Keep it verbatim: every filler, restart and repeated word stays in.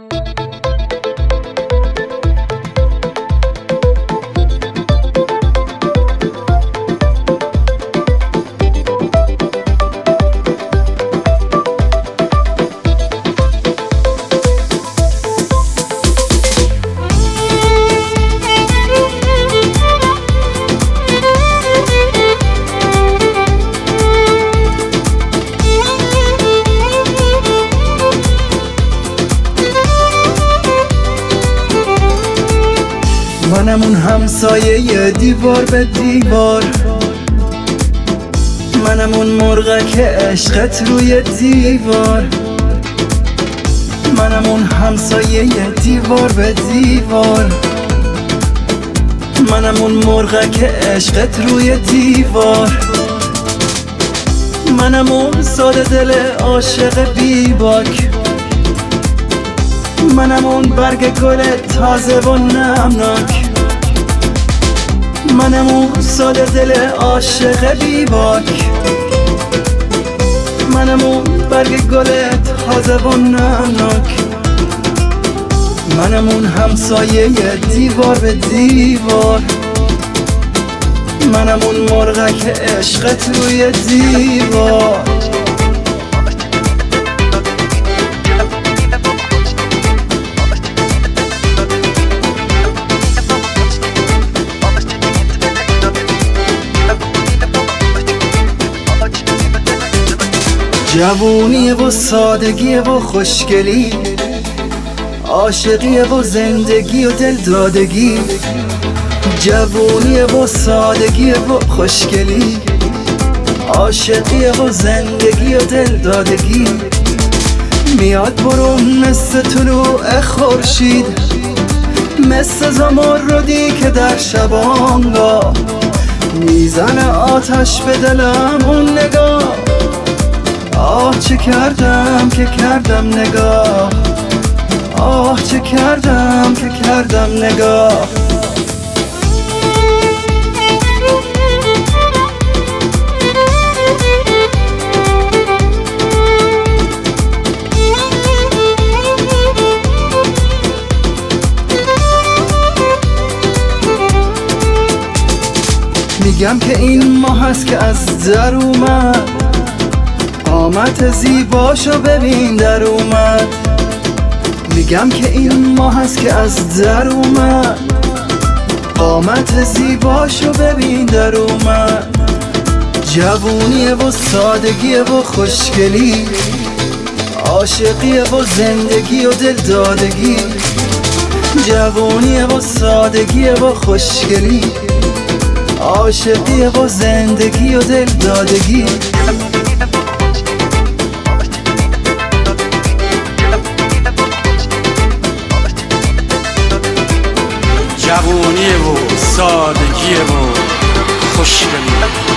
منم اون همسایه دیوار به دیوار، منم اون مرغک عشقت روی دیوار، منم اون همسایه دیوار به دیوار، منم اون مرغک عشقت روی دیوار، منم اون ساده دل عاشق بی باک، منم اون برگ گل تازه و نمناک، منم اون ساده دل عاشق بی باک، منم اون برگ گل تازه و نمناک، منم اون همسایه دیوار به دیوار، منم اون مرغک عشقت روی دیوار. جوونیه و سادگیه و خوشگلی، عاشقیه و زندگی و دلدادگی، جوونیه و سادگیه و خوشگلی، عاشقیه و زندگی و دلدادگی، میاد برون مثل طلوع خورشید، مثل زمردی که در شبانگاه میزنه آتش به دلم اون نگاه. آه چه کردم که کردم نگاه، آه چه کردم که کردم نگاه. میگم که این ماه هست که از در اومد، قامت زیباشو ببین در اومد. میگم که این ماه هست که از در اومد، قامت زیباشو ببین در اومد. جوونیه و سادگیه و خوشگلی، عاشقیه و زندگی و دلدادگی، جوونیه و سادگیه و خوشگلی، عاشقیه و زندگی و دلدادگی. جوونیه و سادگیه و خوشگلی